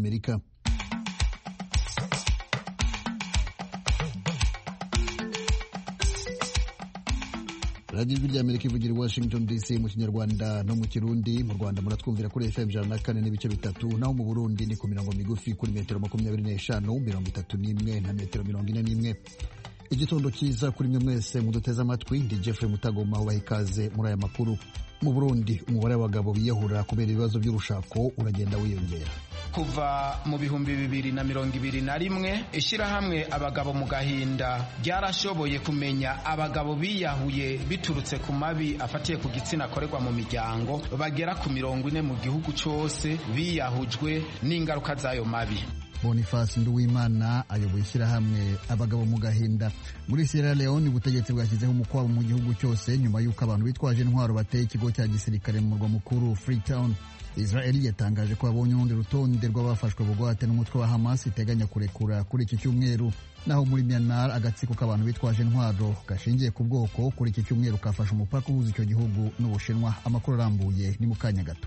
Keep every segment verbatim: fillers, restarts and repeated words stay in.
ry'Amerika. Radio Ijwi ry'Amerika ivugira i Washington D C mu Kinyarwanda no mu Kirundi. Mu Rwanda muratwumvira kuri F M ijana na kane n'ibice bitatu, naho mu Burundi ni ku mirongo migufi kuri metero makumyabiri n'eshanu, mirongo itatu n'imwe na metero mirongo ine n'imwe. Igitondo cyiza kuri mwe mwese muduteze amatwi. Ndi Jeffrey Mutagoma ubaha ikaze muri aya makuru. Mu Burundi umubare w'abagabo biyahura kubera ibibazo by'urushako uragenda wiyongera. Kuva mu bihumbi bibiri na mirongo ibiri na rimwe ishyirahamwe abagabo mu gahinda ryarashoboye kumenya abagabo biyahuye biturutse ku mabi afatiye ku gitsina akorerwa mu miryango bagera ku mirongo ine mu gihugu cyose biyahujwe n'ingaruka z'ayo mabi. Boniface Nduwimana ayoboye ishyirahamwe abagabo mu gahinda. Muri Sierra Leone ubutegetsi bwashyizeho umukwabo mu gihugu cyose nyuma y'uko abantu bitwaje intwaro bateye ikigo cya gisirikare mu murwa mukuru Freetown. Israel yatangaje ko babonye urundi rutonde rw'abafashwe bugwate n'umutwe wa Hamas iteganya kurekura kuri iki cyumweru. Naho muri Myanmar agatsiko k'abantu bitwaje intwaro gashingiye ku bwoko kuri iki cyumweru kafashe umupaka uhuza icyo gihugu n'Ubushinwa. Amakuru arambuye ni mu kanya gato.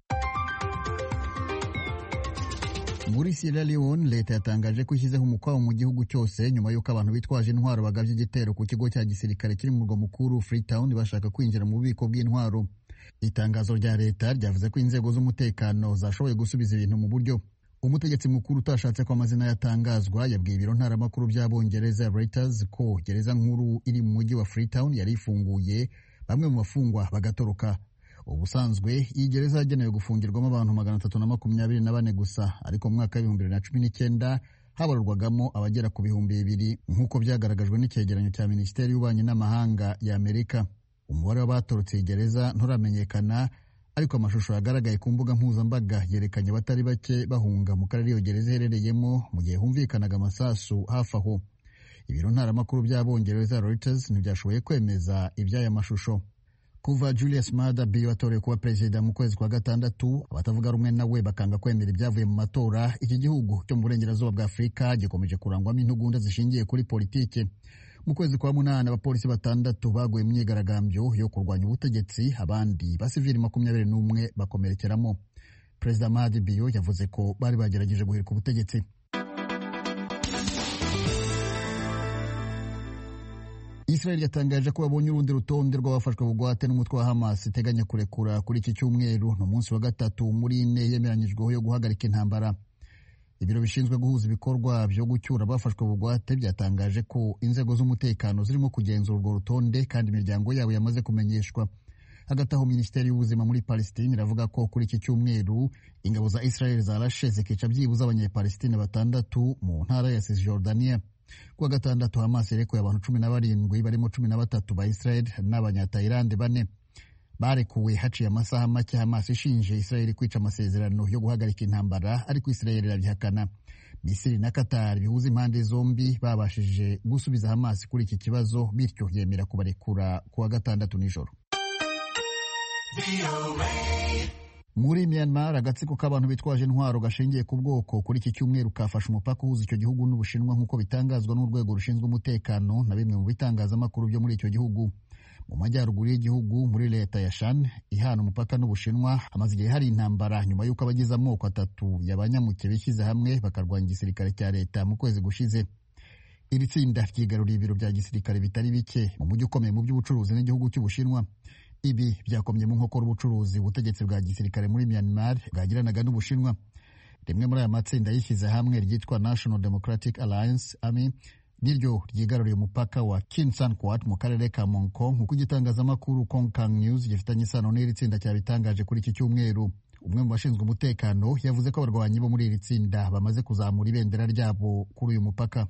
Muri Sierra Leone leta yatangaje ko ishyizeho umukwabo mu gihugu cyose nyuma y'uko abantu bitwaje intwaro bagavye igitero ku kigo cya gisirikare kiri mu murwa mukuru Freetown bashaka kwinjira mu bubiko bw'intwaro. Itangazo rya leta ryavuze ko inzego z'umutekano zashoboye gusubiza ibintu mu buryo. Umutegetsi mukuru utashatse ko amazina yatangazwa yabwiye ibiro ntaramakuru by'Abongereza Reuters ko gereza nkuru iri mu mujyi wa Freetown yari ifunguye, bamwe mu bafungwa bagatoroka. Ubusanzwe iyi gereza yagenewe gufungirwamo abantu magana atatu na makumyabiri na bane gusa, ariko mu mwaka w'ibihumbi bibiri na cumi n'icyenda habarurwagamo abagera ku bihumbi bibiri nk'uko byagaragajwe n'icyegeranyo cya Minisiteri y'Ububanyi n'Amahanga ya Amerika. Umubare w'abatorotse iyi gereza nturamenyekana, ariko amashusho yagaragaye ku mbuga mpuzambaga yerekanye abatari bake bahunga mu karere iyo gereza iherereyemo mu gihe humvikanaga amasasu hafi aho. Ibiro ntaramakuru by'Abongereza Reuters ntibyashoboye kwemeza iby'aya mashusho. Kuva Julius Maada Bio atorewe kuba perezida mu kwezi kwa gatandatu, abatavuga rumwe nawe bakanga kwemera ibyavuye mu matora, iki gihugu cyo mu burengerazuba bwa Afurika gikomeje kurangwamo intugunda zishingiye kuri politike. Mu kwezi kwa munani abapolisi batandatu baguye mu myigaragambyo yo kurwanya ubutegetsi, abandi basivili makumyabiri n'umwe bakomerekeramo. Perezida Maada Bio yavuze ko bari bagerageje guhirika ubutegetsi. Israel yatangaje ko babonye urundi rutonde rw'abafashwe bugwate n'umutwe wa Hamas iteganya kurekura kuri iki cyumweru no munsi wa gatatu muri ine yemeranyijweho yo guhagarika intambara. Ibiro bishinzwe guhuza ibikorwa byo gucyura abafashwe bugwate byatangaje ko inzego z'umutekano zirimo kugenzura urwo rutonde kandi imiryango yabo yamaze kumenyeshwa. Hagati aho Minisiteri y'Ubuzima muri Palestine iravuga ko kuri iki cyumweru ingabo za Israel zarashe zikica byibuze abanyepalestine batandatu mu ntara ya Cisjordania. Kuwa gatandatu Hamas yarekuye abantu cumi na barindwi barimo cumi na batatu ba Israel n'abanyatayilande bane. Barekuwe haciye amasaha make Hamas ishinje Israel kwica amasezerano yo guhagarika intambara, ariko Israel irabihakana. Misiri na Qatar bihuza impande zombi babashije gusubiza Hamas kuri iki kibazo, bityo yemera kubarekura kuwa gatandatu nijoro. Muri Myanmar agatsiko k'abantu bitwaje intwaro gashingiye ku bwoko kuri iki cyumweru kafashe umupaka uhuza icyo gihugu n'Ubushinwa nk'uko bitangazwa n'urwego rushinzwe umutekano na bimwe mu bitangazamakuru byo muri icyo gihugu. Mu majyaruguru y'igihugu muri leta ya Shan ihana umupaka n'Ubushinwa hamaze igihe hari intambara nyuma y'uko abagize amoko atatu y'abanyamuke bishyize hamwe bakarwanya igisirikare cya leta mu kwezi gushize. Iri tsinda ryigaruriye ibiro bya gisirikare bitari bike mu mujyi ukomeye mu by'ubucuruzi n'igihugu cy'Ubushinwa. Ibi byakomye mu nkokora ubucuruzi ubutegetsi bwa gisirikare muri Myanmar bwagiranaga n'Ubushinwa. Rimwe muri aya matsinda yishyize hamwe ryitwa National Democratic Alliance Army niryo ryigaruriye umupaka wa Kinsankwat mu karere ka Mongkong, nk'uko igitangazamakuru Kongkang News gifitanye isano n'iri tsinda cyabitangaje kuri iki cyumweru. Umwe mu bashinzwe umutekano yavuze ko abarwanyi bo muri iri tsinda bamaze kuzamura ibendera ryabo kuri uyu mupaka.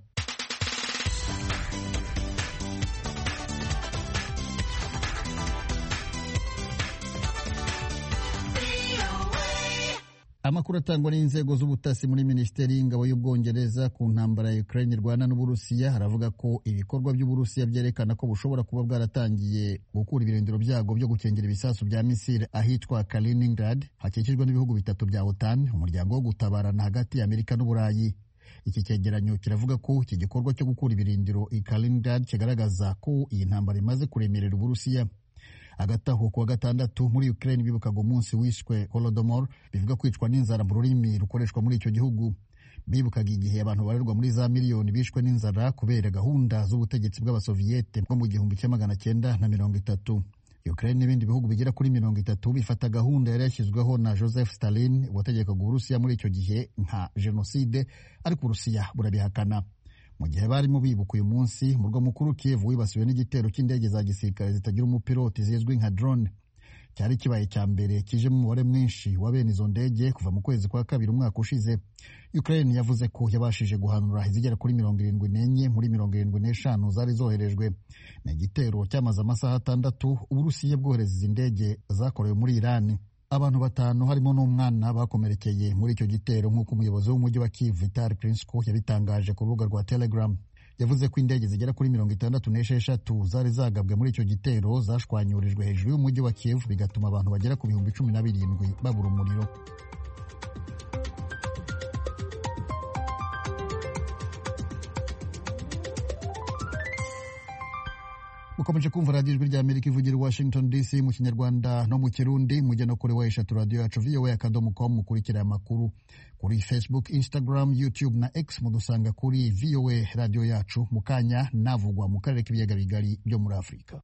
Amakuru atangwa n'inzego z'ubutasi muri Minisiteri y'Ingabo y'Ubwongereza ku ntambara ya Ukraine irwana n'Uburusiya haravuga ko ibikorwa by'Uburusiya byerekana ko bushobora kuba bwaratangiye gukura ibirindiro byago byo gukengera ibisasu bya misile ahitwa Kaliningrad hakikijwe n'ibihugu bitatu bya OTAN, umuryango wo gutabarana hagati ya Amerika n'Uburayi. Iki cyegeranyo kiravuga ko iki gikorwa cyo gukura ibirindiro i Kaliningrad kigaragaza ko iyi ntambara imaze kuremerera Uburusiya. Agataho kuwa gatandatu muri Ukraine bibukaga umunsi wishwe Holodomor, bivuga kwicwa n'inzara mu rurimi rukoreshwa muri icyo gihugu. Bibukaga igihe abantu barerwa muri za miliyoni bishwe n'inzara kubera gahunda z'ubutegetsi bw'abasoviyete bwo mu gihumbi cya magana cyenda na mirongo itatu. Ukraine n'ibindi bihugu bigera kuri mirongo itatu bifata gahunda yari yashyizweho na Joseph Stalin wategekaga Uburusiya muri icyo gihe nka jenoside, ariko Uburusiya burabihakana. Mu gihe barimo bibuka uyu munsi, umurwa mukuru Kiev wibasiwe n'igitero cy'indege za gisirikare zitagira umupiloti zizwi nka drone. Cyari kibaye cya mbere kijemo umubare mwinshi wa bene izo ndege kuva mu kwezi kwa kabiri umwaka ushize. Ukraine yavuze ko yabashije guhanura izigera kuri mirongo irindwi n'enye muri mirongo irindwi n'eshanu zari zoherejwe. Ni igitero cyamaze amasaha atandatu Uburusiya bwohereza izi ndege zakorewe muri Iran. Abantu batanu harimo n'umwana bakomerekeye muri icyo gitero, nk'uko umuyobozi w'umujyi wa Kiev Vitali Klitschko yabitangaje ku rubuga rwa Telegram. Yavuze ko indege zigera kuri mirongo itandatu n'esheshatu zari zagabwe muri icyo gitero zashwanyurijwe hejuru y'umujyi wa Kiev, bigatuma abantu bagera ku bihumbi cumi na birindwi babura umuriro. Mukomeje kumva radiyo ijwi rya Amerika ivugira i Washington D C mu Kinyarwanda no mu Kirundi. Mujye no kuri weshatu radiyo yacu V O A akadomo com mukurikira amakuru kuri Facebook, Instagram, YouTube na X. Mudusanga kuri V O A radiyo yacu. Mu kanya navugwa mu karere k'ibiyaga bigari byo muri Afurika.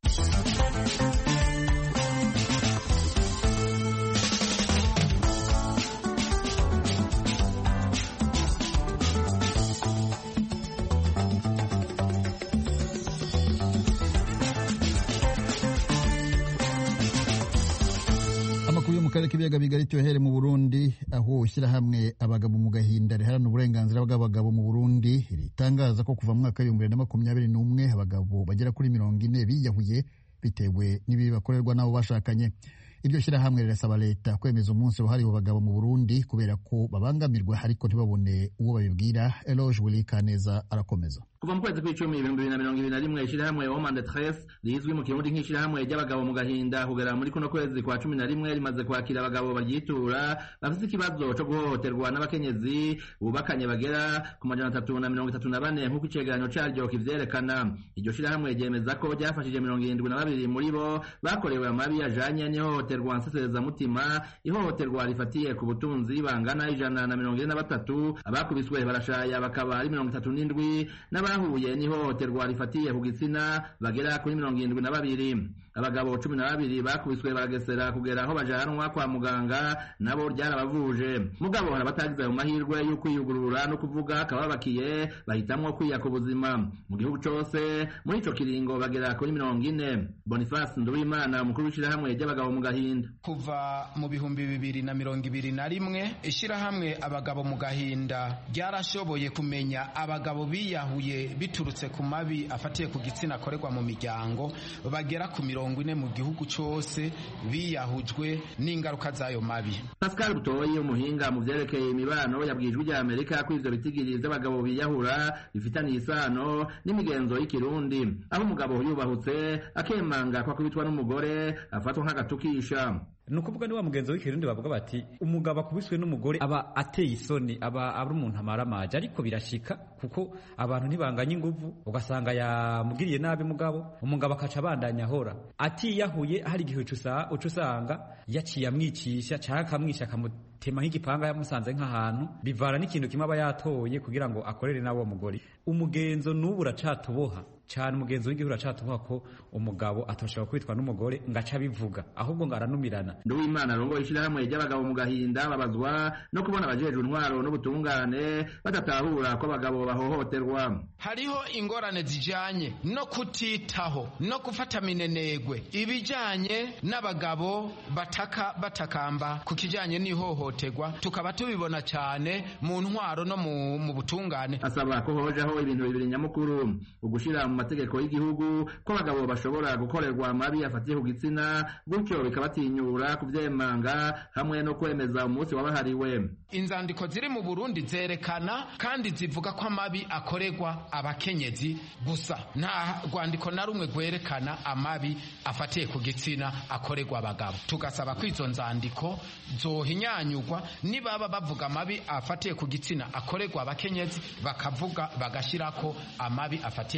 Akarere k'ibiyaga bigari tuyahere mu Burundi, aho ishyirahamwe abagabo mu gahinda riharanira uburenganzira bw'abagabo mu Burundi ritangaza ko kuva mu mwaka w'ibihumbi bibiri na makumyabiri n'umwe abagabo bagera kuri mirongo ine biyahuye bitewe n'ibibi bakorerwa n'abo bashakanye. Iryo shyirahamwe rirasaba leta kwemeza umunsi wahariwe abagabo mu Burundi kubera ko babangamirwa ariko ntibabone uwo babibwira. Eloge Willy Kaneza arakomeza. Kuva mu kwezi kw'icumi ibihumbi bibiri na mirongo ibiri na rimwe ishyirahamwe Women de Tres rizwi mu Kirundi nk'ishyirahamwe ry'abagabo mu gahinda kugera muri kuno kwezi kwa cumi na rimwe rimaze kwakira abagabo baryitura bafite ikibazo cyo guhohoterwa n'abakenyezi bubakanye bagera ku majana atatu na mirongo itatu na bane nk'uko icegeranyo caryo kivyerekana. Iryo shyirahamwe ryemeza ko ryafashije mirongo irindwi na babiri muri bo bakorewe amabi yajanye n'ihohoterwa nseserezamutima, ihohoterwa rifatiye ku butunzi bangana ijana na mirongo ine na batatu, abakubiswe barashaya bakaba ari mirongo itatu n'indwi, n'abahuye n'ihohoterwa rifatiye ku gitsina bagera kuri mirongo irindwi na babiri. Abagabo cumi na babiri bakubiswe baragesera kugera aho bajanwa kwa muganga, nabo ryarabavuje. Mugabo hari abatagize ayo mahirwe yo kwiyugurura no kuvuga akababakiye bahitamwo kwiyaka ubuzima. Mu gihugu cose muri ico kiringo bagera kuri mirongo ine. Boniface Nduwimana, umukuru w'ishirahamwe ry'abagabo mu gahinda: kuva mu bihumbi bibiri na mirongo ibiri na rimwe ishirahamwe abagabo mu gahinda ryarashoboye kumenya abagabo biyahuye biturutse ku mabi afatiye ku gitsina akorerwa mu miryango bagera ku mirongo ine mu gihugu cyose biyahujwe n'ingaruka z'ayo mabi. Pascal Butoyi, umuhinga mu vyerekeye imibano, yabwijwe rya Amerika ko ivyo bitigiri vy'abagabo biyahura bifitaniye isano n'imigenzo y'ikirundi, aho umugabo yubahutse akemanga ko akubitwa n'umugore afatwa nk'agatukisha. Nukuvuga ni wa mugenzo w'ikirundi bavuga bati umugabo akubiswe n'umugore aba ateye isoni, aba ari umuntu amaramaje, ariko birashika kuko abantu ntibanganya inguvu, ugasanga yamugiriye nabi mugabo, umugabo akaca abandanya ahora atiyahuye. Hari igihe uca usanga yaciye amwicisha cyangwa akamwisha akamutema nk'igipanga yamusanze nk'ahantu, bivana n'ikintu kimwe aba yatoye kugira ngo akorere nawe uwo mugore. Umugenzo n'ubu uracatuboha cyane, umugenzo w'igihugu uracatuboha ko umugabo atoshobora kwitwa n'umugore ngaca bivuga, ahubwo ngo aranumirana. Nduwimana arongoye ishyirahamwe ry'abagabo mu gahinda babazwa no kubona abajejwe intwaro n'ubutungane badatahura ko abagabo bahohoterwa. Hariho ingorane zijanye no kutitaho no gufata minenegwe ibijanye n'abagabo bataka batakamba ku kijanye n'ihohoterwa, tukaba tubibona cyane mu ntwaro no mu, mu butungane. Asaba ko hojaho ibintu bibiri nyamukuru: ugushira mu mategeko y'igihugu ko abagabo bashobora gukorerwa amabi afatiye ku gitsina, gutyo bikabatinyura kuvyemanga, hamwe no kwemeza umunsi wabahariwe. Inzandiko ziri mu Burundi zerekana kandi zivuga ko amabi akorerwa abakenyezi gusa, nta rwandiko na rumwe rwerekana amabi afatiye ku gitsina akorerwa abagabo. Tugasaba ko izo nzandiko zohinyanyurwa, nibaba bavuga amabi afatiye ku gitsina akorerwa abakenyezi bakavuga bagashirako amabi afatiye ku gitsina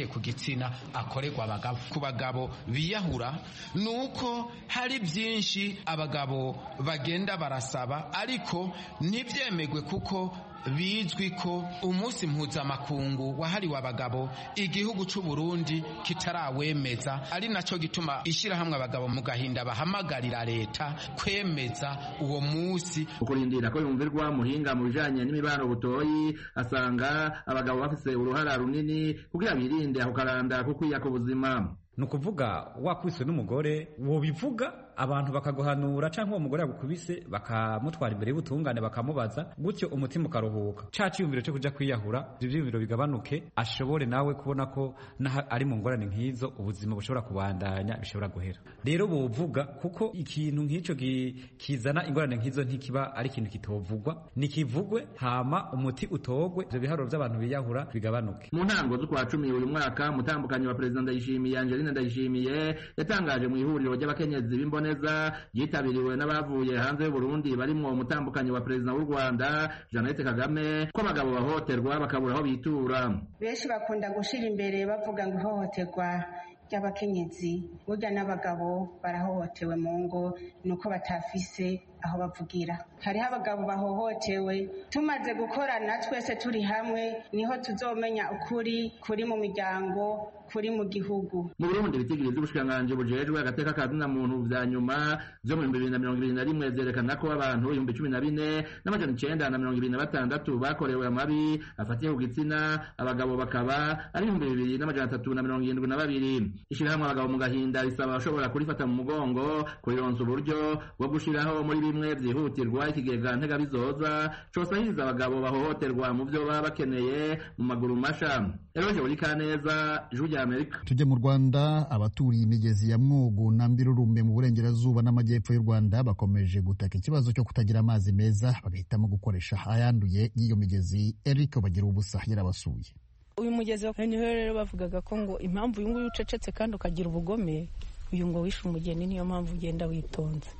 gitsina akorerwa abagabo. Ku bagabo biyahura nuko hari byinshi abagabo bagenda barasaba ariko ntibyemegwe kuko bizwi ko umunsi mpuzamakungu wahariwe abagabo igihugu c'u Burundi kitarawemeza, ari naco gituma ishirahamwe abagabo mu gahinda bahamagarira leta kwemeza uwo munsi. Ukurindira ko yumvirwa muhinga mu bijanye n'imibano butoyi asanga abagabo bafise uruhara runini kugira birinde aho karanda kukwiya ku buzima. Nukuvuga wakwiswe n'umugore wobivuga abantu bakaguhanura canke uwo mugore yagukubise bakamutwara imbere y'ubutungane bakamubaza gutyo umutima ukaruhuka, ca ciyumviro cyo kuja kwiyahura ivyiyumviro bigabanuke, ashobore nawe kubona ko ari mu ngorane nk'izo ubuzima bushobora kubandanya bishobora guhera. Rero bovuga kuko ikintu nk'ico kizana ingorane nk'izo ntikiba ari ikintu kitovugwa, nikivugwe hama umuti utogwe, ivyo biharuro by'abantu biyahura bigabanuke. Mu ntango z'ukwa cumi uyu mwaka mutambukanyi wa President Ndayishimiye Angeline Ndayishimiye yatangaje mu ihuriro ry'abakenyezi b'imboneza yitabiriwe n'abavuye hanze y'u Burundi barimwo umutambukanyi wa President w'u Rwanda Jeannette Kagame ko abagabo bahoterwa bakabura aho bitura. Benshi bakunda gushira imbere bavuga ngo ihohoterwa ry'abakenyezi, burya n'abagabo barahohotewe mu ngo nuko batafise aho bavugira. Hariho abagabo bahohotewe, tumaze gukorana twese turi hamwe niho tuzomenya ukuri kuri mu miryango, kuri mu gihugu. Mu Burundi ibitigiri by'ubushikiranganji bujejwe agateka ka zina muntu vya nyuma vyo mu bibiri na mirongo ibiri na rimwe vyerekana ko abantu ibihumbi cumi na bine n'amajana icenda na mirongo ibiri na batandatu bakorewe amabi afatiye ku gitsina, abagabo bakaba ari ibihumbi bibiri n'amajana atatu na mirongo irindwi na babiri. Ishirahamwe abagabo mu gahinda risaba abashobora kurifata mu mugongo kurironsa uburyo bwo gushiraho muri bimwe vyihutirwa ikigega ntegabizoza cosahiriza abagabo bahohoterwa mu vyo baba bakeneye mu maguru masha. Eroje Burikaneza, Ijwi rya Amerika. Tujye mu Rwanda, abaturiye imigezi ya Mwogo na Mbirurumbe mu burengerazuba n'amajyepfo y'u Rwanda bakomeje gutaka ikibazo cyo kutagira amazi meza, bagahitamo gukoresha ayanduye y'iyo migezi. Eric bagira ubusa yarabasuye. Uyu mugezi niho rero bavugaga ko ngo impamvu uyu nguyu ucecetse kandi ukagira ubugome, uyu ngo wishe umugeni niyo mpamvu ugenda witonze,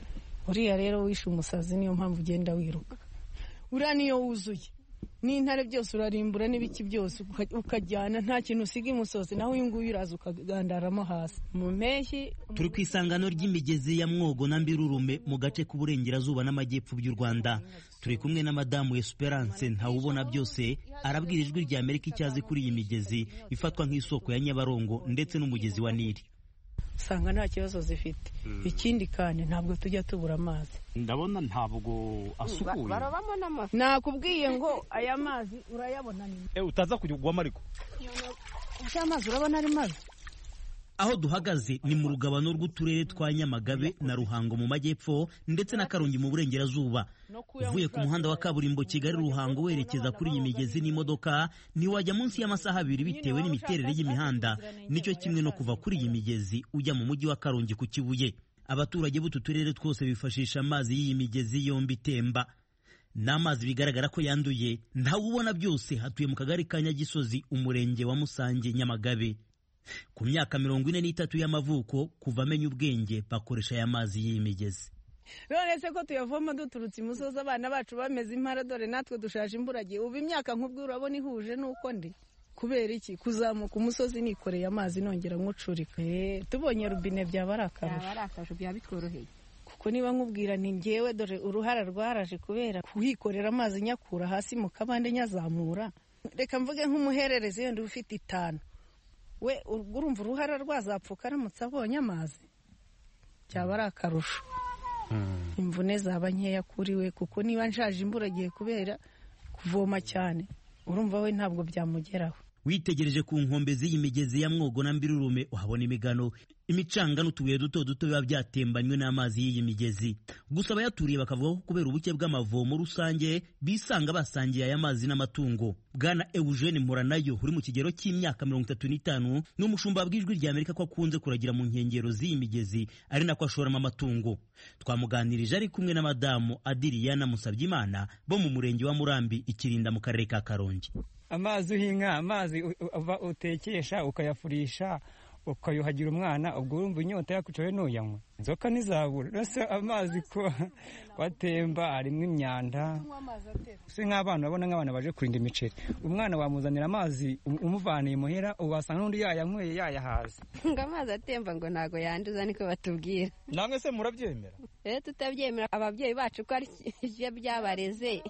uriya rero wishe umusazi niyo mpamvu ugenda wiruka, uriya niyo wuzuye n'intare byose urarimbura n'ibiki byose ukajyana nta kintu usiga imusozi, naho uyu nguyu uraza ukagandaramo hasi. Mu mpeshyi turi ku isangano ry'imigezi ya Mwogo na Mbirurume mu gace k'uburengerazuba n'amajyepfo by'u Rwanda. Turi kumwe na madamu Esperance Ntawubona byose, arabwira Ijwi rya Amerika icyazi kuri iyi migezi ifatwa nk'isoko ya Nyabarongo ndetse n'umugezi wa Nili. Usanga nta kibazo zifite. Mm. Ikindi kandi ntabwo tujya tubura amazi. Ndabona ntabwo asukuye. Barabamo n'amafi. Nakubwiye ngo aya mazi urayabona ni. Eh utaza kujyugwamo ariko. Aya mazi urabona ari mazi. Aho duhagaze ni mu rugabano rw'uturere twa Nyamagabe na Ruhango mu majyepfo ndetse na Karongi mu burengerazuba. Uvuye ku muhanda wa kaburimbo Kigali Ruhango werekeza kuri iyi migezi n'imodoka ntiwajya munsi y'amasaha abiri bitewe n'imiterere y'imihanda, nicyo kimwe no kuva kuri iyi migezi ujya mu mujyi wa Karongi ku Kibuye. Abaturage b'utu turere twose bifashisha amazi y'iyi migezi yombi itemba. N'amazi bigaragara ko yanduye. Ntawubona byose hatuye mu kagari ka Nyagisozi, umurenge wa Musange, Nyamagabe. Ku myaka mirongo ine n'itatu y'amavuko kuva amenya ubwenge bakoresha aya mazi y'iyi migezi. None se ko tuyavoma duturutse imusozi abana bacu bameze impara, dore natwe dushaje imburagihe. Ubu imyaka nk'ubwo urabona ihuje nuko ndi kubera iki kuzamuka umusozi nikoreye amazi nongera nkucurika. Eh tubonye rubine byaba arakarusho byaba bitworoheye, kuko niba nkubwira ni ngewe dore uruhara rwaraje kubera kuhikorera amazi nyakura hasi mu kabande nyazamura. Reka mvuge nk'umuhererezi yenda ufite itanu, we urumva uruhara rwazapfuka aramutse abonye amazi, byaba ari akarusho. Imvune zaba nkeya kuri we, kuko niba nshaje imburagihe kubera kuvoma cyane urumva we ntabwo byamugeraho. Witegereje ku nkombe z'iyi migezi ya Mwogo na Mbirurume uhabona imigano, imicanga n'utubuye duto duto biba byatembanywe n'amazi y'iyi migezi. Gusa abayaturiye bakavuga ko kubera ubuke bw'amavomo rusange bisanga basangiye aya mazi n'amatungo. Bwana Eugene Mporanayo uri mu kigero cy'imyaka mirongo itatu n'itanu n'umushumba bw'Ijwi rya Amerika ko akunze kuragira mu nkengero z'iyi migezi ari nako ashoramo amatungo. Twamuganirije ari kumwe na madamu Adiriana Musabyimana bo mu murenge wa Murambi Ikirinda mu karere ka Karongi. Amazi uhinga, amazi utekesha ukayafurisha ukayuhagira umwana ubwo urumva inyota yakucoye nuyanywa inzoka ntizabura rese amazi ko watemba arimo imyanda si nk'abana babona nk'abana baje kurinda imiceri umwana wamuzanira amazi umuvaniye muhera ubasanga n'undi yayanyweye yayahaza ngo amazi atemba ngo ntago yanduza niko batubwira namwe se murabyemera rero tutabyemera ababyeyi bacu ko ari byo byabareze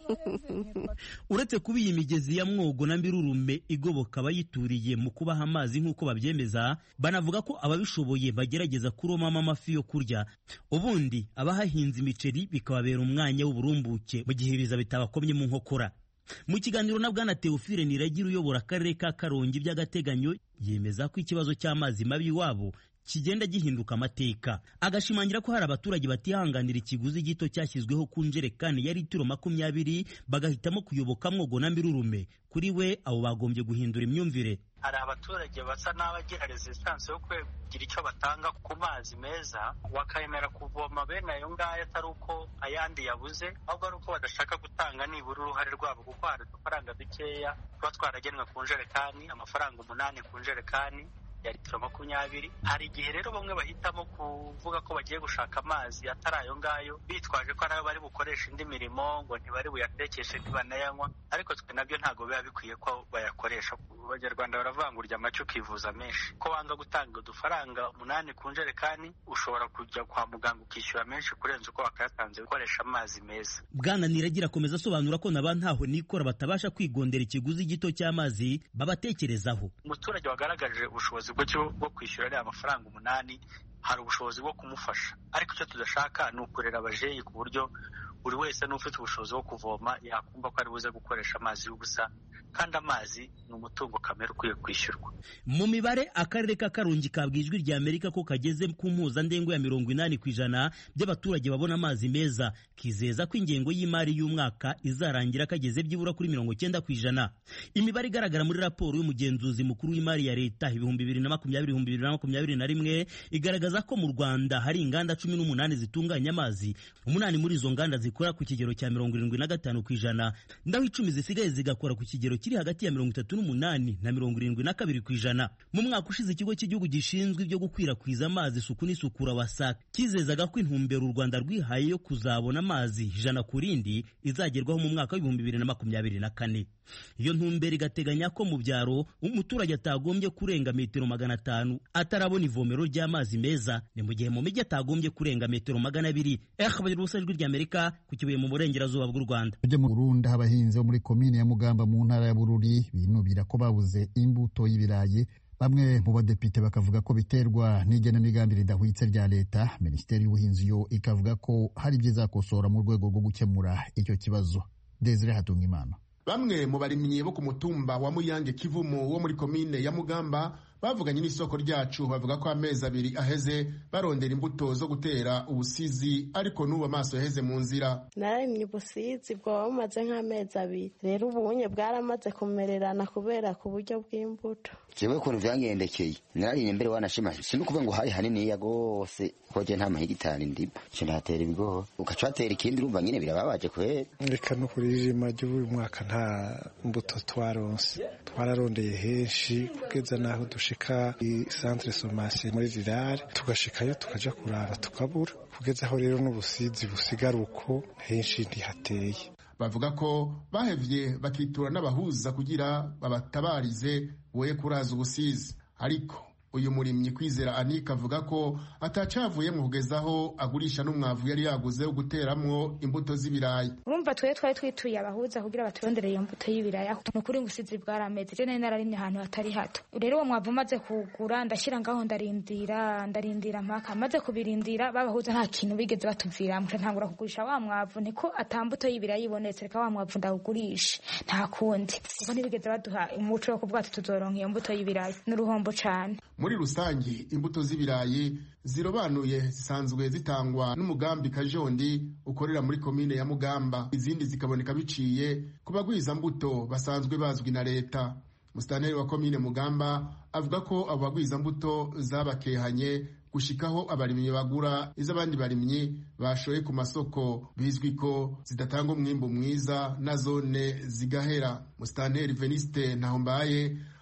uretse kuba iyi migezi ya Mwogo na Mbirurume igoboka abayituriye mu kubaha amazi nk'uko babyemeza banavuga ko ababishoboye bagerageza kuromamo amafi yo kurya ubundi abahahinze imiceri bikababera umwanya w'uburumbuke mu gihe ibiza bitabakomye mu nkokora. Mu kiganiro na Bwana Theophile Niragira uyobora akarere ka Karongi by'agateganyo yemeza ko ikibazo cy'amazi mabi iwabo kigenda gihinduka amateka, agashimangira ko hari abaturage batihanganira ikiguzi gito cyashyizweho ku njerekani ya litiro makumyabiri bagahitamo kuyoboka Mwogo na Mbirurume. Kuri we abo bagombye guhindura imyumvire. Hari abaturage basa n'abagira resistance yo kugira icyo batanga ku mazi meza, wakayemera kuvoma bene ayo ngayo atari uko ayandi yabuze, ahubwo ari uko badashaka gutanga nibura uruhare rwabo, kuko hari udufaranga dukeya tuba twaragenwe ku njerekani, amafaranga umunani ku njerekani ya litiro makumyabiri. Hari igihe rero bamwe bahitamo kuvuga ko bagiye gushaka amazi atari ayo ngayo bitwaje ko ari ayo bari bukoresha indi mirimo, ngo ntibari buyatekeshe ntibanayanywa, ariko twe nabyo ntabwo biba bikwiye ko bayakoresha. Abanyarwanda baravuga ngo urya make ukivuza menshi, ko wanga gutanga udufaranga umunani ku njerekani ushobora kujya kwa muganga ukishyura menshi kurenza uko wakayatanze gukoresha amazi meza. Bwana Niragira akomeza asobanura ko naba ntaho nikora batabasha kwigondera ikiguzi gito cy'amazi babatekerezaho. Umuturage wagaragaje ubushobozi bwo kwishyura ariya amafaranga umunani hari ubushobozi bwo kumufasha, ariko icyo tudashaka ni ukurera abajeyi ku buryo buri wese n'ufite ubushobozi bwo kuvoma yakumva ko ari buze gukoresha amazi y'ubusa, kandi amazi ni umutungo kamere ukwiye kwishyurwa. Mu mibare akarere ka Karongi kabwiye Ijwi rya Amerika ko kageze ku mpuzandengo ya mirongo inani ku ijana by'abaturage babona amazi meza, kizeza ko ingengo y'imari y'umwaka izarangira kageze byibura kuri mirongo cyenda ku ijana. Imibare igaragara muri raporo y'umugenzuzi mukuru w'imari ya leta ibihumbi bibiri na makumyabiri ibihumbi bibiri na makumyabiri na rimwe igaragaza ko mu Rwanda hari inganda cumi n'umunani zitunganya amazi, umunani muri izo nganda zikora ku kigero cya mirongo irindwi na gatanu ku ijana, ndaho icumi zisigaye zigakora ku kigero kiri hagati ya mirongo itatu n'umunani na mirongo irindwi na kabiri ku ijana. Mu mwaka ushize ikigo cy'igihugu gishinzwe ibyo gukwirakwiza amazi, isuku n'isukura WASAC kizezaga ko intumbero u Rwanda rwihaye yo kuzabona amazi ijana ku rindi izagerwaho mu mwaka w'ibihumbi bibiri na makumyabiri na kane. Iyo ntumbero igateganya ko mu byaro umuturage atagombye kurenga metero magana atanu atarabona ivomero ry'amazi meza, ni mu gihe mu mijyi atagombye kurenga metero magana abiri. Ijwi rya Amerika ku Kibuye mu burengerazuba bw'u Rwanda. Ujye mu Burundi abahinzi bo muri komine ya Mugamba mu ntara ya Bururi binubira ko babuze imbuto y'ibirayi. Bamwe mu badepite bakavuga ko biterwa n'igenamigambi ridahwitse rya leta. Minisiteri y'ubuhinzi yo ikavuga ko hari ibyo izakosora mu rwego rwo gukemura icyo kibazo. Desire Hatungimana. Bamwe mu barimyi bo ku mutumba wa Muyange Kivumu wo muri komine ya Mugamba bavuganye n'isoko ryacu bavuga ko amezi abiri aheze barondera imbuto zo gutera ubusizi, ariko n'ubu amaso yaheze mu nzira. Narimye ubusizi bwo bumaze nk'amezi abiri, rero ubunye bwaramaze kumererana kubera ku buryo bw'imbuto. Jewe ukuntu vyangendekeye narimye mbere wanashima sinukuvuga ngo hari hanini gose koje nta mahigitari ndimo cyo ndatera ibigori ukaca atera ikindi urumva nyine birababaje kwera. Reka no kurijima ry'uyu mwaka nta mbuto twaronse, twararondeye henshi kugeza naho dushika i centre somation muri Rirare, tugashikayo tukaja kuraba tukabura, kugeza aho rero n'ubusizi busigara uko henshi ndihateye. Bavuga ko bahevye bakitura n'abahuza kugira babatabarize boye kuraza ubusizi, ariko uyu murimyi Kwizera Anika avuga ko atacavuye mu kugezaho agurisha n'umwavu yari yaguze wo guteramwo imbuto z'ibirayi. Urumva twe twari twituye abahuza kugira baturondereye imbuto y'ibirayi, nukuri ngusizi bwarameze je nari nararimye ahantu hatari hato. Rero uwo mwavu maze kugura ndashira ngaho ndarindira ndarindira mpaka maze kubirindira babahuza nta kintu bigeze batuvira mu ntangura kugurisha wa mwavu, niko atambuto y'ibirayi ibonetse reka wa mwavu ndawugurisha nta kundi, kuko ntibigeze baduha umuco wo kuvuga tuzoronka iyo mbuto y'ibirayi n'uruhombo cane. Muri rusangi imbuto z'ibirayi zirobanuye zisanzwe zitangwa n'umugambi Kajondi ukorera muri komine ya Mugamba, izindi zikaboneka biciye ku bagwiza mbuto basanzwe bazwi na leta. Musitanteri wa komine Mugamba avuga ko abo bagwiza mbuto zabakehanye gushikaho abarimyi bagura iz'abandi barimyi bashoye ku masoko bizwi ko zidatanga umwimbu mwiza na zone zigahera. Musitanteri Veniste Ntahombaye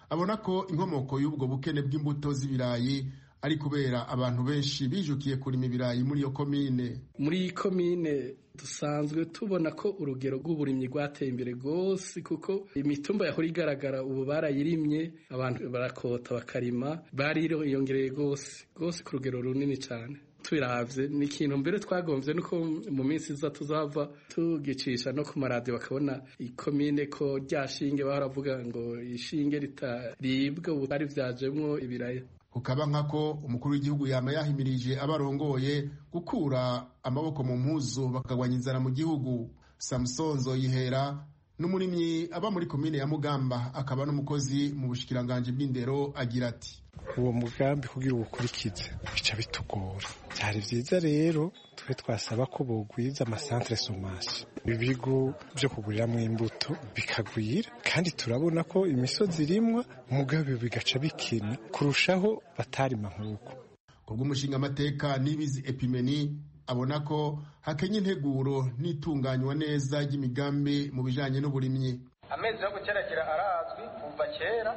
abona ko inkomoko y'ubwo bukene bw'imbuto z'ibirayi ari kubera abantu benshi bijukiye kurima ibirayi muri iyo komine. Muri iyi komine dusanzwe tubona ko urugero rw'uburimyi rwateye imbere rwose, kuko imitumba yahora igaragara ubu barayirimye, abantu barakota bakarima, bariyongereye rwose rwose ku rugero runini cyane. Tubiravye ni ikintu mbere twagomvye nuko mu minsi iza tuzava tugicisha no ku maradiyo bakabona ikomine ko ryashinge baharavuga ngo ishinge ritaribwa ubu ari vyajemwo ibiraya. Ukaba nkako umukuru w'igihugu yama yahimirije abarongoye gukura amaboko mu mpuzu bakagwanya inzara mu gihugu. Samson Zoyihera n'umurimyi aba muri komine ya Mugamba akaba n'umukozi mu bushikiranganje bw'indero agira ati: uwo mugambi kugira ubukurikize bica bitugora. Byari vyiza rero twe twasaba ko bogwiza amasantre somasi, ibigo byo kuguriramo imbuto bikagwira, kandi turabona ko imisozi irimwa mugabe bigaca bikini kurushaho batarima nk'uko. Kubw'umushinga amateka Nibizi Epimeni abona ko hakenye integuro n'itunganywa neza y'imigambi mu bijanye n'uburimyi. Amezi yo guteragira arazwi kuva kera,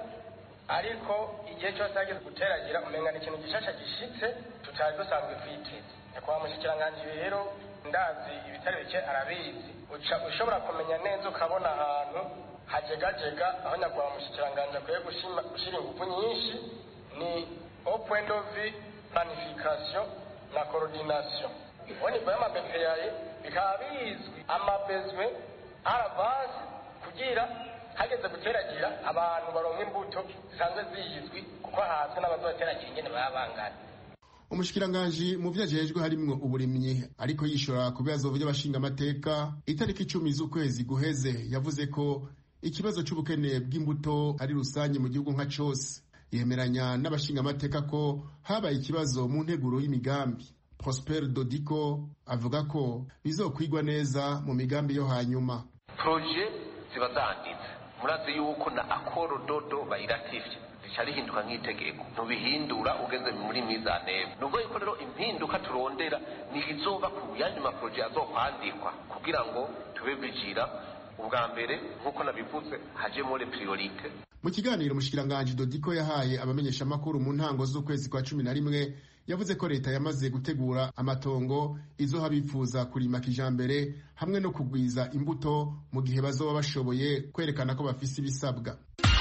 ariko igihe cyose hageze guteragira umenga ni ikintu gishasha gishitse tutari dusanzwe twiteze. Kwa mushikiranganje rero ndazi ibitari bike arabizi, uca ushobora kumenya neza ukabona ahantu hajegajega aho nyakwa mushikiranganje akwiye gushira ingufu nyinshi ni au point de vue planification na coordination. Oni kwa mabepeyaye bikaba bizwi amabezwe aravance kugira hageze guteragira abantu baronka imbuto zisanzwe ziyizwi kuko hazwi n'abazoteragira ingene babangana. Umushikiranganje mu vyajejwe harimwo uburimyi ariko yishora ku bibazo by'abashinga amateka itariki icumi z'ukwezi guheze yavuze ko ikibazo c'ubukene bw'imbuto ari rusange mu gihugu nka cose. Yemeranya n'abashinga amateka ko habaye ikibazo mu nteguro y'imigambi. Prosper Dodiko avuga ko bizokwigwa neza mu migambi yo hanyuma. Projet ziba zanditse, murazi yuko na akoro dodo bayiratifye rihinduka nk'itegeko, ntubihindura ugeze muri mizanebo. Nubwo yuko rero impinduka turondera nihizoba ku yandi maproje azokwandikwa kugira ngo tube bijira ubwa mbere nk'uko nabivuze haje muri priorite. Mu kiganiro mushikiranganje Dodiko yahaye abamenyesha makuru mu ntango z'ukwezi kwa cumi na rimwe yavuze ko leta yamaze gutegura amatongo izoha bifuza kurima kijambere hamwe no kugwiza imbuto mu gihe bazoba bashoboye kwerekana ko bafise ibisabwa.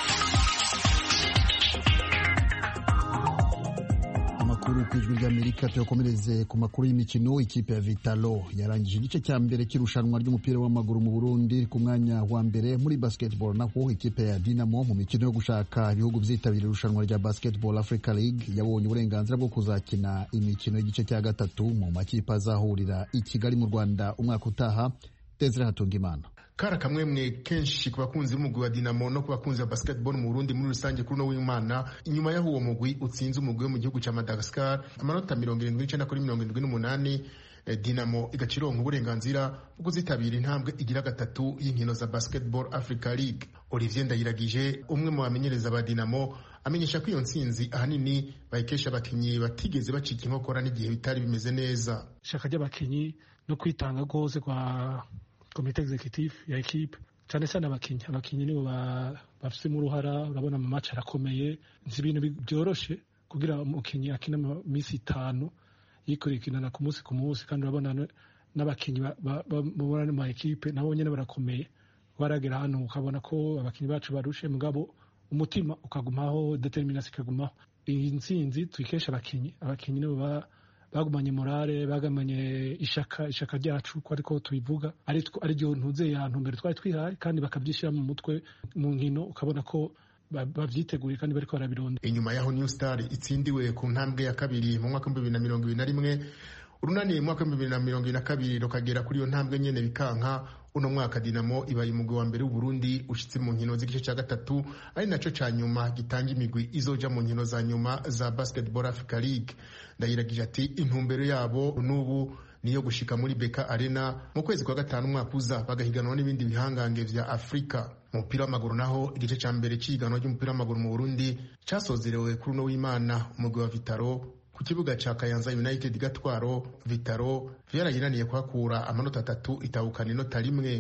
Amakuru kwijwi ry'Amerika tuyakomereze ku makuru y'imikino. Ikipe ya Vitalo yarangije igice cya mbere kirushanwa ry'umupira w'amaguru mu Burundi ku mwanya wa mbere. Muri basketball naho ikipe ya Dinamo mu mikino yo gushaka ibihugu vyitabira irushanwa rya Basketball Africa League yabonye uburenganzira bwo kuzakina imikino y'igice cya gatatu mu makipe azahurira i Kigali mu Rwanda umwaka utaha. Desire Hatungimana. Kara kamwemwe kenshi ku bakunzi b'umugwi wa Dinamo no ku bakunzi ba basketball mu Burundi muri rusange kuri no w'Imana inyuma yaho uwo mugwi utsinze umugwi mu gihugu ca Madagascar amanota mirongo irindwi n'icenda kuri mirongo irindwi n'umunani. Dinamo igacironka uburenganzira bwo kuzitabira intambwe igira gatatu y'inkino za Basketball Africa League. Olivier Ndayiragije umwe mu bamenyereza ba Dinamo amenyesha ko iyo ntsinzi ahanini bayikesha abakinyi batigeze bacika inkokora n'igihe bitari bimeze neza. Shaka ry'abakinyi no kwitanga gose kwa komite executive ya equipe cyane cyane abakinyi abakinyi nibo bafise mu ruhara. Urabona mu match arakomeye nzi ibintu byoroshe kugira umukinyi akina mu minsi itanu yikurikirana ku munsi ku munsi, kandi urabona n'abakinyi mubona mu equipe nabo nyene barakomeye. Baragera hano ukabona ko abakinyi bacu barushe mugabo umutima ukagumaho, determination ikagumaho. Iyi ntsinzi tuyikesha abakinyi abakinyi nibo ba bagumanye morale, bagamanye ishaka ishaka ryacu ko ariko tubivuga ari ari ryo ntuze ya ntumbere twari twihaye, kandi bakabyishira mu mutwe mu nkino ukabona ko bavyiteguye kandi bariko barabironda. Inyuma yaho New Star itsindiwe ku ntambwe ya kabiri mu mwaka wa bibiri na mirongo ibiri na rimwe, urunani mu mwaka wa bibiri na mirongo ibiri na kabiri rukagera kuri iyo ntambwe nyene bikanka. Uno mwaka Dinamo ibaye umugwi wa mbere w'u Burundi ushitse mu nkino z'igice cya gatatu, ari naco ca nyuma gitanga imigwi izoja mu nkino za nyuma za Basketball Africa League. Ndayiragije ati intumbero yabo n'ubu niyo gushika muri Beka Arena mu kwezi kwa gatanu umwaka uza bagahiganwa n'ibindi bihangange vya Afrika. Mu mupira w'amaguru naho igice ca mbere c'ihiganwa ry'umupira w'amaguru mu Burundi casozerewe kuri uno w'Imana umugwi wa Vitaro ku kibuga ca Kayanza United Gatwaro. Vitaro vyarayiraniye kuhakura amanota atatu itahukana inota rimwe.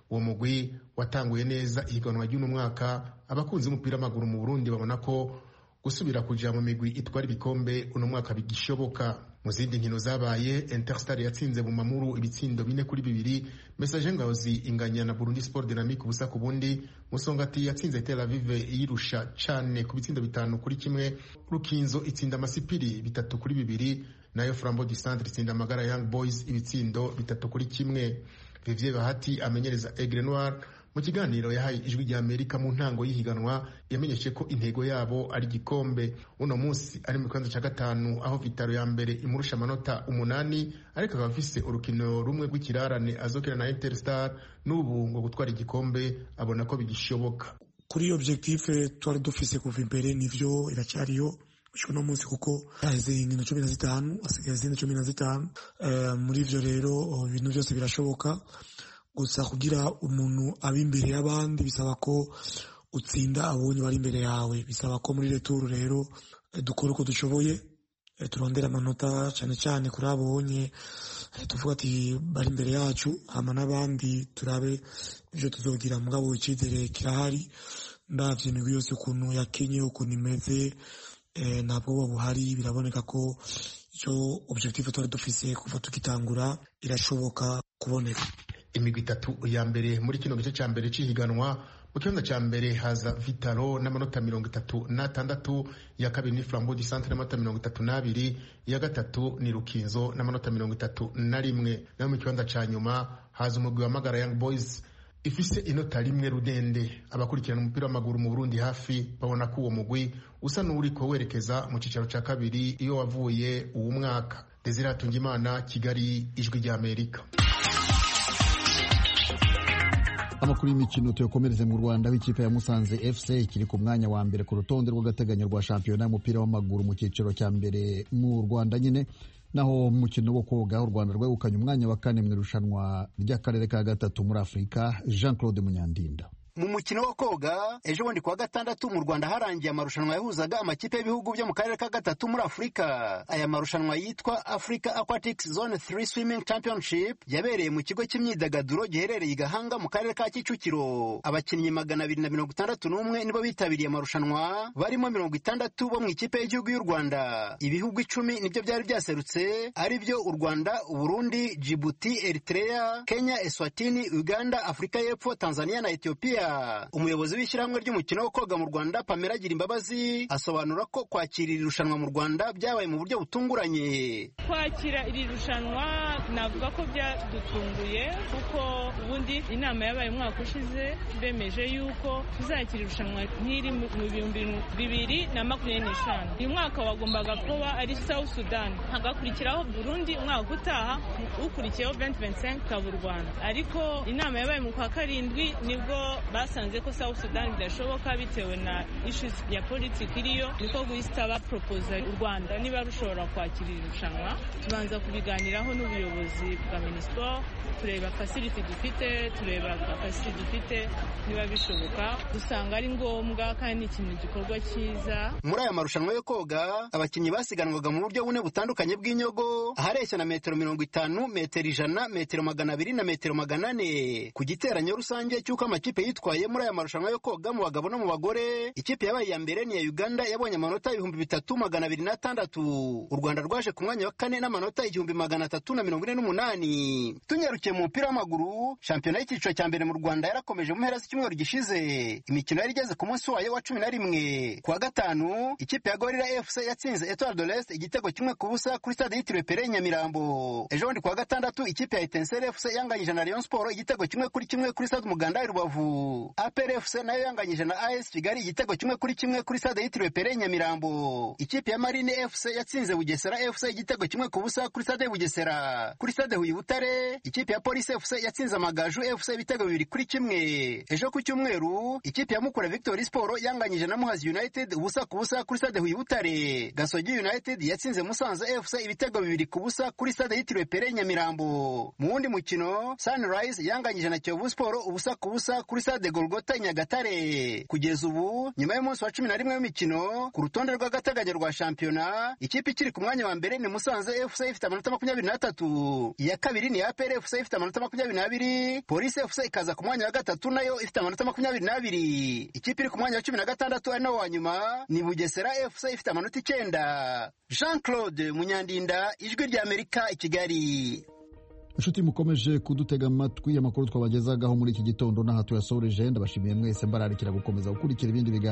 uwo mugwi watanguye neza ihiganwa ry'uno mwaka. Abakunzi b'umupira w'amaguru mu Burundi babona ko gusubira kuja mu migwi itwara ibikombe uno mwaka bigishoboka. Mu zindi nkino zabaye, Interstar yatsinze mu Mamuru ibitsindo bine kuri bibiri, Messager Ngozi inganya na Burundi Sport Dynamique ubusa ku bundi, Musongati yatsinze Tel Aviv yirusha cane ku bitsindo bitanu kuri kimwe, Rukinzo itsinda Masipiri bitatu kuri bibiri, nayo Flambeau du Centre itsinda Magara Young Boys ibitsindo bitatu kuri kimwe. Vivier Bahati amenyereza Aigle Noir mu kiganiro yahaye ijwi rya Amerika mu ntango y'ihiganwa yamenyeshe ko intego yabo ari gikombe. Uno munsi ari mu kibanza cya gatanu aho Vitaro ya mbere imurusha amanota umunani, ariko akaba afise urukino rumwe rw'ikirarane azokina na Interstar. N'ubu ngo gutwara igikombe abona ko bigishoboka. Kuri objectif twari dufise kuva imbere nivyo iracyariyo uno munsi kuko haheze inkino cumi na zitanu asigaye izindi cumi na zitanu. Uh, muri ivyo rero ibintu byose birashoboka, gusa kugira umuntu abe imbere y'abandi bisaba ko utsinda abonye bari imbere yawe. Bisaba ko muri retour rero dukora uko dushoboye, turondera amanota cyane cyane kuri abonye tuvuga ati bari imbere yacu, hama n'abandi turabe ivyo tuzogira. Mugabo icyizere kirahari, ndavye imigwi yose ukuntu yakenye ukuntu imeze, eh, ntabwo buhari. Biraboneka ko icyo objectif twari dufise kuva tukitangura irashoboka kuboneka. Imigwi itatu ya mbere muri kino gice cya mbere cy'ihiganwa, mu kibanza cya mbere haza Vitaro n'amanota mirongo itatu n'atandatu, iya kabiri ni Flambeau du Centre n'amanota mirongo itatu n'abiri, iya gatatu ni Rukinzo n'amanota mirongo itatu na rimwe. Naho mu kibanza cya nyuma haza umugwi wa Magara Young Boys ifise inota rimwe rudende. Abakurikirana umupira w'amaguru mu Burundi hafi babona ko uwo mugwi usa n'uriko werekeza mu cicaro cya kabiri iyo wavuye uwo mwaka. Desire Hatungimana, Kigali, ijwi rya Amerika. Amakuru y'imikino tuyakomereze mu Rwanda. W'ikipe ya Musanze F C ikiri ku mwanya wa mbere ku rutonde rw'agateganyo rwa shampiyona y'umupira w'amaguru mu cyiciro cya mbere mu Rwanda nyine, naho mu mukino wo koga u Rwanda rwegukanye umwanya wa kane mu irushanwa ry'akarere ka gatatu muri Afurika. Jean Claude Munyandinda. Mu mukino wo koga ejo bundi kuwa gatandatu mu Rwanda harangiye amarushanwa yahuzaga amakipe y'ibihugu byo mu karere ka gatatu muri Afurika. Aya marushanwa yitwa Africa Aquatics Zone three Swimming Championship yabereye mu kigo cy'imyidagaduro giherereye i Gahanga mu karere ka Kicukiro. Abakinnyi magana abiri na mirongo itandatu n'umwe nibo bitabiriye amarushanwa, barimo mirongo itandatu bo mu ikipe y'igihugu y'u Rwanda. Ibihugu icumi nibyo byari byaserutse, ari byo u Rwanda, u Burundi, Djibouti, Eritrea, Kenya, Eswatini, Uganda, Afrika y'Epfo, Tanzania na Ethiopia. Umuyobozi w'ishyirahamwe ry'umukino wo koga mu Rwanda Pamela Girimbabazi asobanura ko kwakira iri rushanwa mu Rwanda byabaye mu buryo butunguranye. Kwakira iri rushanwa navuga ko byadutunguye kuko ubundi inama yabaye umwaka ushize bemeje yuko tuzakira irushanwa nk'iri mu bihumbi bibiri na makumyabiri n'eshanu. Uyu mwaka wagombaga kuba ari South Sudan, hagakurikiraho Burundi, umwaka utaha ukurikiyeho twenty twenty-five kaba u Rwanda. Ariko inama yabaye mu kwa karindwi nibwo basanze ko South Sudan bidashoboka bitewe na issues ya politiki iriyo, niko guhita bapropose u Rwanda niba rushobora kwakira irushanwa. Tubanza kubiganiraho n'ubuyobozi bwa Minispo, tureba facility dufite, tureba capacity dufite, niba bishoboka dusanga ari ngombwa kandi ikintu gikorwa cyiza. Muri aya marushanwa yo koga abakinnyi basiganwaga mu buryo bune butandukanye bw'inyogo, ahareshya na metero mirongo itanu, metero ijana, metero magana abiri na metero magana ane. Ku giteranyo rusange cy'uko amakipe yitwaye muri aya marushanwa yo koga mu bagabo no mu bagore, ikipe yabaye iya mbere ni ya Uganda yabonye amanota ibihumbi bitatu magana abiri n'atandatu. U Rwanda rwaje ku mwanya wa kane n'amanota igihumbi magana atatu na mirongo ine n'umunani. Tunyarukiye mu mupira w'amaguru, shampiyona y'icyiciro cya mbere mu Rwanda yarakomeje mu mpera z'icyumweru gishize. Imikino yari igeze ku munsi wayo wa cumi na rimwe. Kuwa gatanu ikipe ya Gorilla F C yatsinze Etoile de l'Est igitego kimwe ku busa kuri stade yitiriwe Pere Nyamirambo. Ejo bundi kuwa gatandatu ikipe ya Etincelle F C yanganyije na Rayon Sport igitego kimwe kuri kimwe kuri stade Umuganda i Rubavu. A P R F C nayo yanganyije na A S Kigali igitego kimwe kuri kimwe kuri stade yitiriwe Pere Nyamirambo. Ikipe ya Marine F C yatsinze Bugesera F C igitego kimwe ku busa kuri stade Bugesera. Kuri stade Huye Butare ikipe ya Police F C yatsinze Amagaju F C ibitego bibiri kuri kimwe. Ejo ku cyumweru ikipe ya Mukura Victory Sport yanganyije na Muhazi United ubusa ku busa kuri stade Huye Butare. Gasogi United yatsinze Musanze F C ibitego bibiri ku busa kuri stade yitiriwe Pere Nyamirambo. Mu wundi mukino Sunrise yanganyije na Kiyovu Sport ubusa ku busa kuri stade stade Golgota i Nyagatare. Kugeza ubu nyuma y'umunsi wa cumi na rimwe w'imikino ku rutonde rw'agateganyo rwa shampiyona, ikipe ikiri ku mwanya wa mbere ni Musanze F C ifite amanota makumyabiri n'atatu, iya kabiri ni A P R F C ifite amanota makumyabiri n'abiri, Police F C ikaza ku mwanya wa gatatu nayo ifite amanota makumyabiri n'abiri. Ikipe iri ku mwanya wa cumi na gatandatu ari nawo wa nyuma ni Bugesera F C ifite amanota icenda. Jean Claude Munyandinda, Ijwi ry'Amerika, i Kigali. Inshuti mukomeje kudutega amatwi, amakuru twabagezagaho muri iki gitondo n'aha tuyasoreje. Ndabashimiye mwese, mbararikira gukomeza gukurikira ibindi biganiro.